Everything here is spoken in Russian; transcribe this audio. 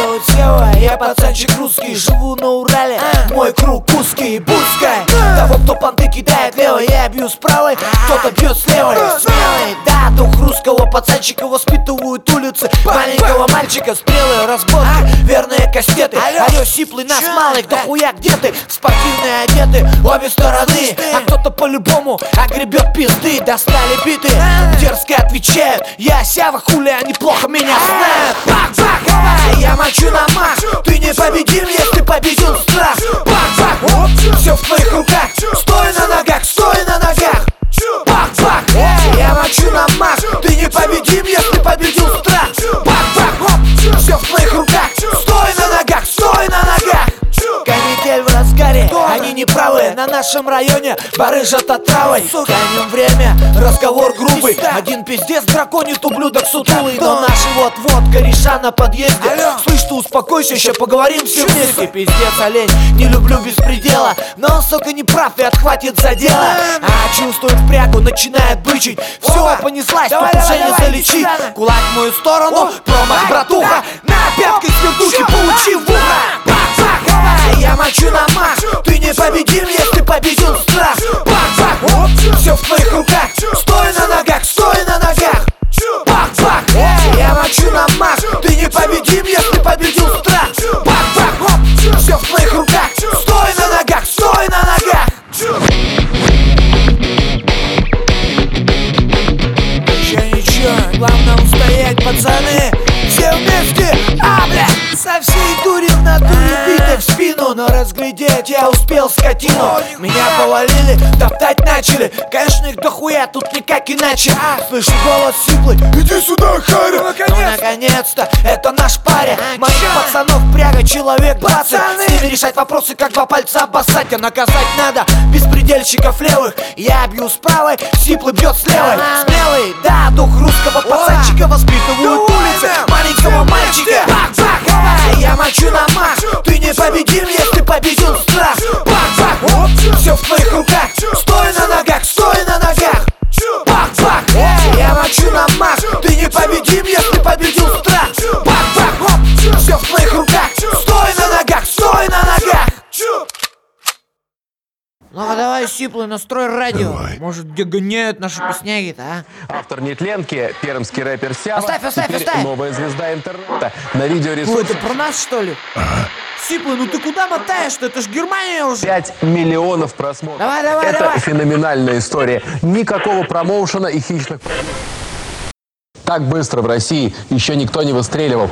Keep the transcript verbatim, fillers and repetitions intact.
зовут Сева, я пацанчик русский. Живу на Урале, мой круг узкий. Пускай того, кто понты кидает левой, я бью с правой, кто-то бьет с левой. Смелый, да, дух русского пацанчика воспитывают улицы маленького мальчика. Стрелы, разборки, верные кастеты. Алло, сиплый, нас малых, да хуя где ты? Спортивные одеты, обе стороны. А кто-то по-любому огребет пизды. Достали биты, дерзко отвечают: я Сява, хули, они плохо меня знают. Бах-бах, я мочу на мах. Ты не победим, если победил страх. Бах-бах, все в твоих руках. Стой на ногах, стой на ногах. Бах-бах, я мочу на мах. Ты не победим, если победил страх. Бах-бах, все в твоих руках. Стой на ногах, стой на ногах. Канитель в разгаре, они не правы. На нашем районе барыжат отравой. Тянем время, разговор грубый. Один пиздец драконит, ублюдок сутулый. Но наши вот-вот кореша на подъезде. Слышь, ты успокойся, еще поговорим все вместе. Пиздец, олень, не люблю беспредела, но он, сука, не прав и отхватит за дело. А чувствует впрягу, начинает бычить. Все, понеслась, тут уже не залечить. Кулак в мою сторону, промах, братуха. На пяткой свердухи получи в ухо. Я мочу на мах. Ты не победим, если победил страх. Бах-бах, все в твоих руках. Стой на ногах, стой на ногах. Бах-бах, я мочу на мах. Ты не победим, если победил страх. Бах-бах, все в твоих руках. Стой на ногах, стой на ногах. Ничего, ничего, главное устоять, пацаны. Все вместе, а, бля. Со всей дури в натуре битой в спину. Но разглядеть я успел скотину. Меня повалили, топтать начали. Конечно, их дохуя, тут никак иначе. Слышу голос сиплый: иди сюда, Харя. Ну, наконец-то, это наш парень. Моих пацанов пряга человек двадцать. С ними решать вопросы, как два пальца обоссать. А наказать надо беспредельщиков левых. Я бью с правой, сиплый бьет с левой. Смелый, да, дух русского пацанчика воспитывают улицы маленького мальчика. Я мочу на мах. Ты не победим, если победил страх. Бах-бах, все в твоих руках. Стой на ногах, стой на ногах. Бах-бах, я мочу на мах. Ты не победим, если победил страх. Бах-бах, все в твоих руках. Стой на ногах, стой на ногах. Ну-ка давай, сиплый, настрой радио. Давай. Может, где гоняют наши песняги-то, а? Автор нетленки, пермский рэпер Сява. Оставь, оставь, теперь оставь. новая звезда интернета. На видеоресурсе. Ой, это про нас, что ли? Ага. Сиплый, ну ты куда мотаешь-то? Это ж Германия уже. пять миллионов просмотров. Давай, давай, это давай. феноменальная история. Никакого промоушена и хищных... Так быстро в России еще никто не выстреливал.